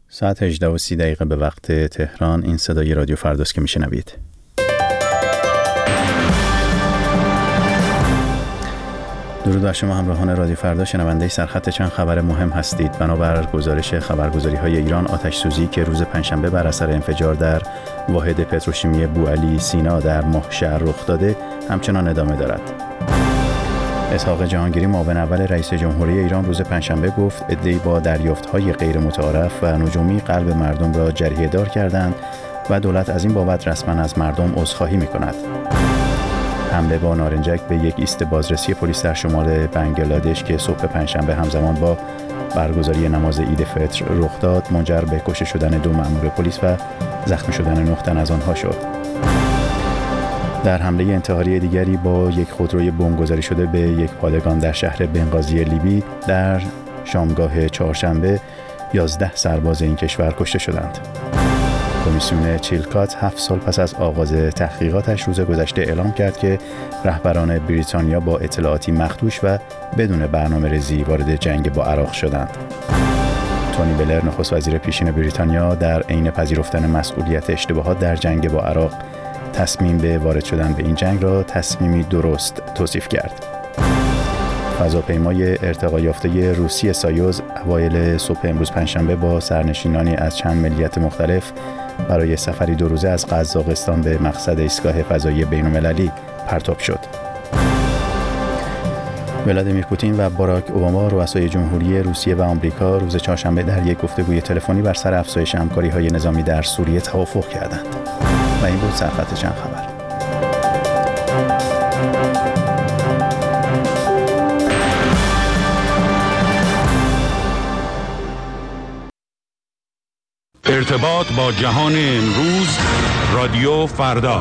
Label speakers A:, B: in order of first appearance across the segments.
A: ساعت 18:30 به وقت تهران. این صدای رادیو فرداست که میشنوید. درود بر شما همراهان رادیو فردا، شنونده سرخط چند خبر مهم هستید. بنابر گزارش خبرگزاری‌های ایران، آتش‌سوزی که روز پنجشنبه بر اثر انفجار در واحد پتروشیمی بوعلی سینا در ماهشهر رخ داده همچنان ادامه دارد. اسحاق جهانگیری، معاون اول رئیس جمهوری ایران، روز پنجشنبه گفت عده‌ای با دریافت‌های غیر متعارف و نجومی قلب مردم را جریحه‌دار کردند و دولت از این بابت رسما از مردم عذرخواهی می‌کند. حمله با نارنجک به یک ایست بازرسی پلیس در شمال بنگلادش که صبح پنجشنبه همزمان با برگزاری نماز عید فطر رخ داد، منجر به کشته شدن 2 مأمور پلیس و زخمی شدن 9 تن از آنها شد. در حمله انتحاری دیگری با یک خودروی بمبگذاری شده به یک پادگان در شهر بنغازی لیبی در شامگاه چهارشنبه 11 سرباز این کشور کشته شدند. کمیسیون چیلکات 7 سال پس از آغاز تحقیقاتش روز گذشته اعلام کرد که رهبران بریتانیا با اطلاعاتی مخدوش و بدون برنامه‌ریزی وارد جنگ با عراق شدند. تونی بلر، نخست وزیر پیشین بریتانیا، در عین پذیرفتن مسئولیت اشتباهات در جنگ با عراق، تصمیم به وارد شدن به این جنگ را تصمیمی درست توصیف کرد. فضاپیمای ارتقا یافته روسی سایوز اوایل صبح امروز پنجشنبه با سرنشینانی از چند ملیت مختلف برای سفری 2 روزه از قزاقستان به مقصد ایستگاه فضایی بین‌المللی پرتاب شد. ولادیمیر پوتین و باراک اوباما، رؤسای جمهوری روسیه و آمریکا، روز چهارشنبه در یک گفتگوی تلفنی بر سر افزایش همکاری‌های نظامی در سوریه توافق کردند. و این بود سرخط چند خبر.
B: ارتباط با جهان امروز، رادیو فردا.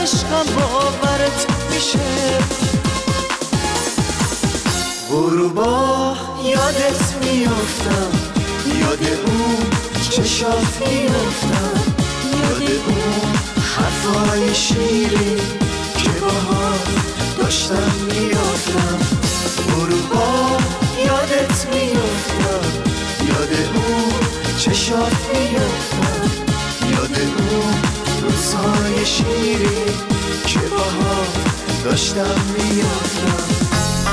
C: عشقم باورت میشه. غروبا یادت میافتم، یاد اون چشات میافتم، یاد اون حرفای شیری که باهات داشتم میافتم. غروبا یادت میافتم، یاد اون چشات میافتم، یاد اون روزهای شیری که باهات داشتم میافتم.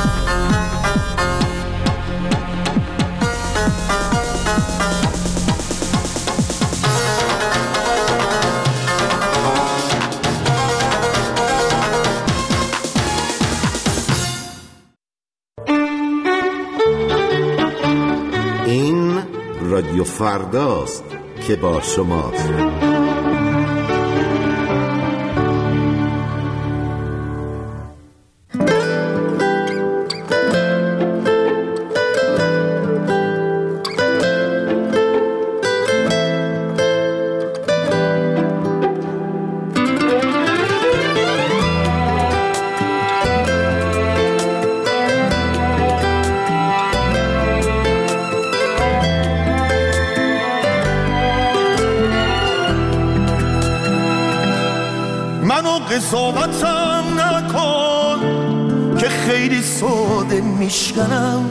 D: این رادیو فرداست که با شماست.
C: قضاوتم نکن که خیلی ساده میشکنم،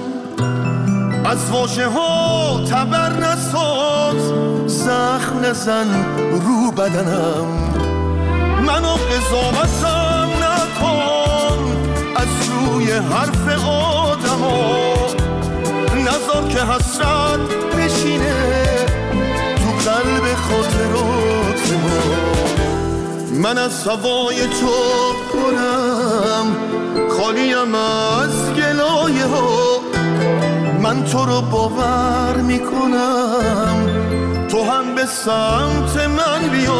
C: از واژه ها تبر نساز، زخم نزن رو بدنم. منو قضاوتم نکن از روی حرف آدم ها، نذار که حسرت بشینه تو قلب خاطرات ما. من از هوای تو پرم، خالیم از گلایه ها، من تو رو باور میکنم، تو هم به سمت من بیا.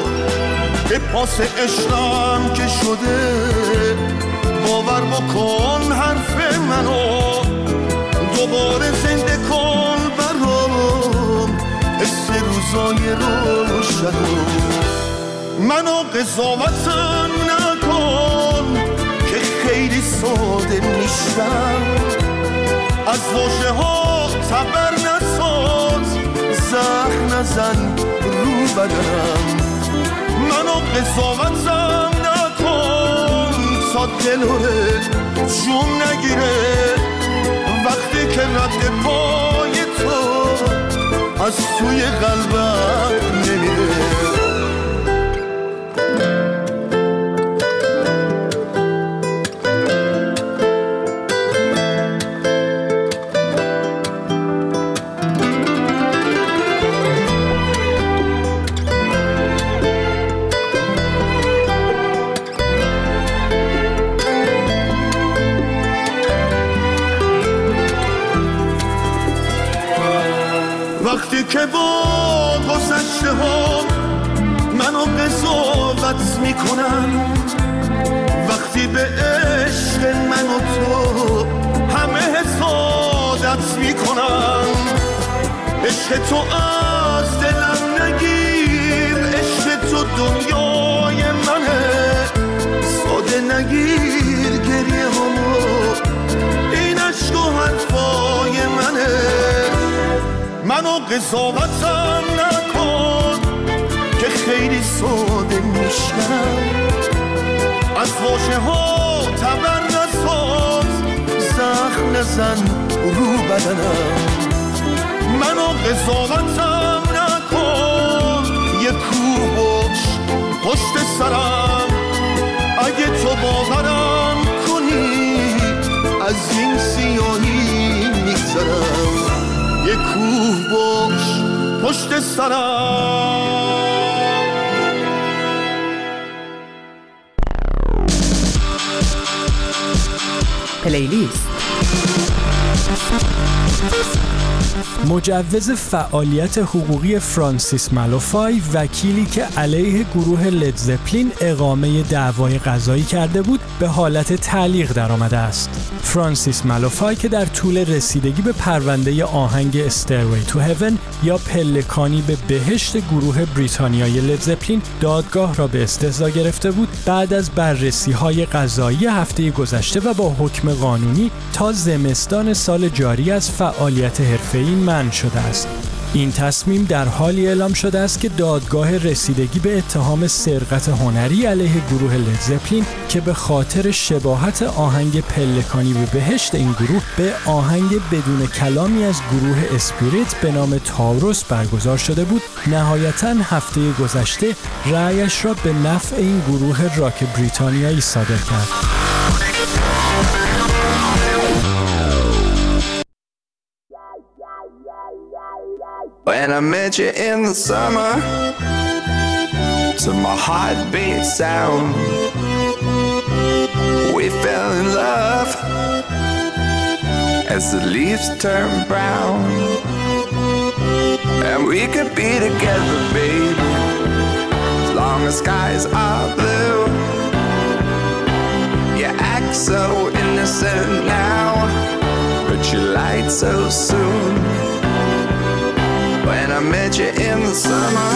C: به پاس عشقم که شده باور بکن حرف منو، دوباره زنده کن برام حس روزای روشنو. منو قضاوتم نکن که خیلی ساده میشم، از واژه ها تبر نساز، زخم نزن رو بدنم. منو قضاوتم نکن تا دلوره جون نگیره، وقتی که رد پای تو از توی قلبم نمیره. وقتی که با گذشته ها منو قضاوت میکنن، وقتی به عشق من و تو همه حسادت میکنن، عشق تو از دلم نگیر، عشق تو دنیای منه، ساده نگیر گریه همو، این عشق و حرفای منه. منو قضاوتم نکن که خیلی ساده میشکنم، از واژه ها تبر نساز، زخم نزن رو بدنم. منو قضاوتم نکن، یه کوه باش پشت سرم، اگه تو باورم کنی از این سیاهی میگذرم. یه کوه باش پشت سرم.
E: پلیلیست مجوز فعالیت حقوقی فرانسیس مالوفای، وکیلی که علیه گروه لدزپلین اقامه دعوای قضایی کرده بود، به حالت تعلیق درآمده است. فرانسیس مالوفای که در طول رسیدگی به پرونده آهنگ استیروی تو هیون یا پلکانی به بهشت گروه بریتانیای لدزپلین دادگاه را به استحضا گرفته بود، بعد از بررسی‌های قضایی هفته گذشته و با حکم قانونی تا زمستان سال جاری از فعالیت حرفه‌ای منع شده است. این تصمیم در حالی اعلام شده است که دادگاه رسیدگی به اتهام سرقت هنری علیه گروه لدزپلین که به خاطر شباهت آهنگ پلکانی به بهشت این گروه به آهنگ بدون کلامی از گروه اسپریت به نام تاوروس برگزار شده بود، نهایتاً هفته گذشته رأیش را به نفع این گروه راک بریتانیایی صادر کرد.
F: When I met you in the summer, to my heartbeat sound, we fell in love as the leaves turn brown. And we could be together, baby, as long as skies are blue. You act so innocent now, but you lied so soon. When I met you in the summer,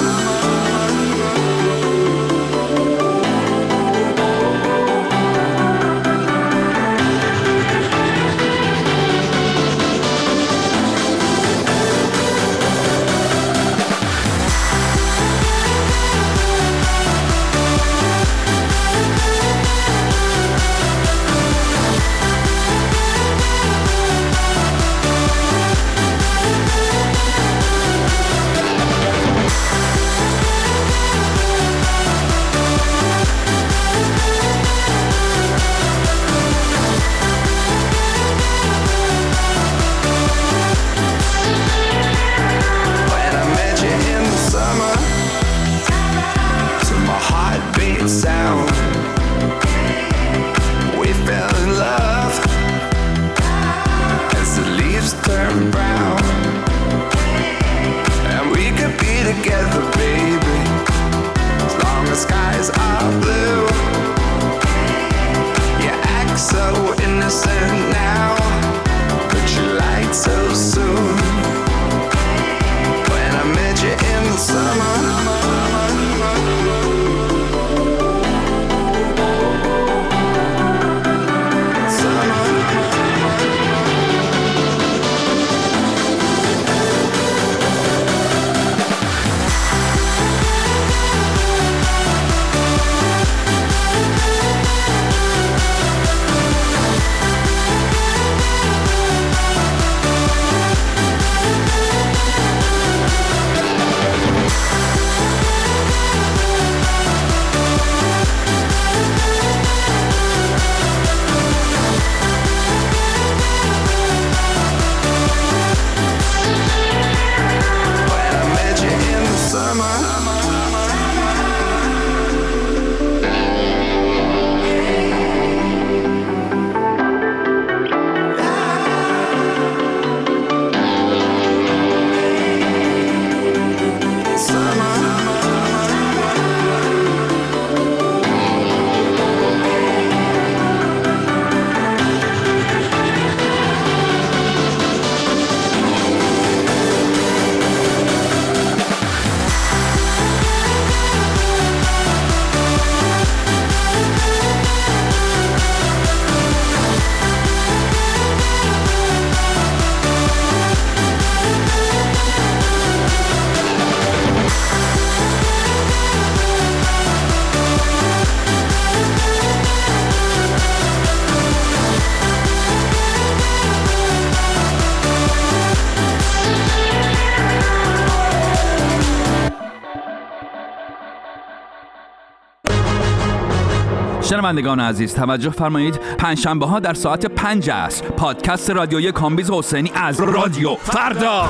G: شنوندگان عزیز توجه فرمایید، پنجشنبه ها در ساعت 5 عصر پادکست رادیویی کامبیز حسینی از رادیو فردا.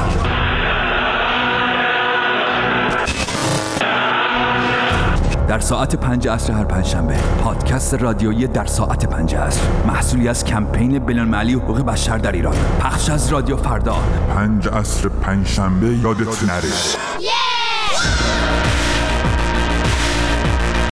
G: در ساعت 5 عصر هر پنجشنبه. پادکست رادیویی در ساعت 5 عصر، محصولی از کمپین بین‌المللی حقوق بشر در ایران. پخش از رادیو فردا.
H: 5 عصر پنجشنبه یادت نره.